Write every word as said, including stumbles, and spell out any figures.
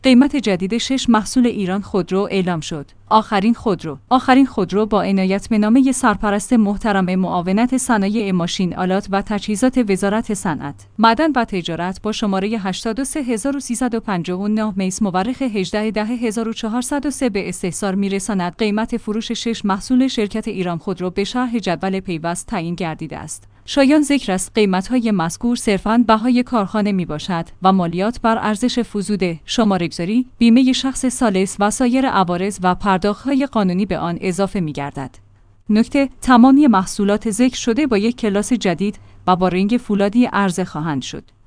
قیمت جدید شش محصول ایران خودرو اعلام شد. آخرین خودرو آخرین خودرو با عنایت‌نامه سرپرست محترم معاونت صنایع ماشین آلات و تجهیزات وزارت صنعت، معدن و تجارت با شماره هشتاد و سه هزار و سیصد و پنجاه و نه میس مورخ هجده ده هزار و چهارصد و سه به استحضار می‌رساند. قیمت فروش شش محصول شرکت ایران خودرو به شرح جدول پیوست تعیین گردیده است. شایان ذکر است قیمت‌های مذکور صرفاً بهای کارخانه میباشد و مالیات بر ارزش فزوده، شماره‌گذاری، بیمه شخص ثالث و سایر عوارض و پرداخت‌های قانونی به آن اضافه می‌گردد. نکته: تمامی محصولات ذکر شده با یک کلاس جدید و با رنگ فولادی عرضه خواهند شد.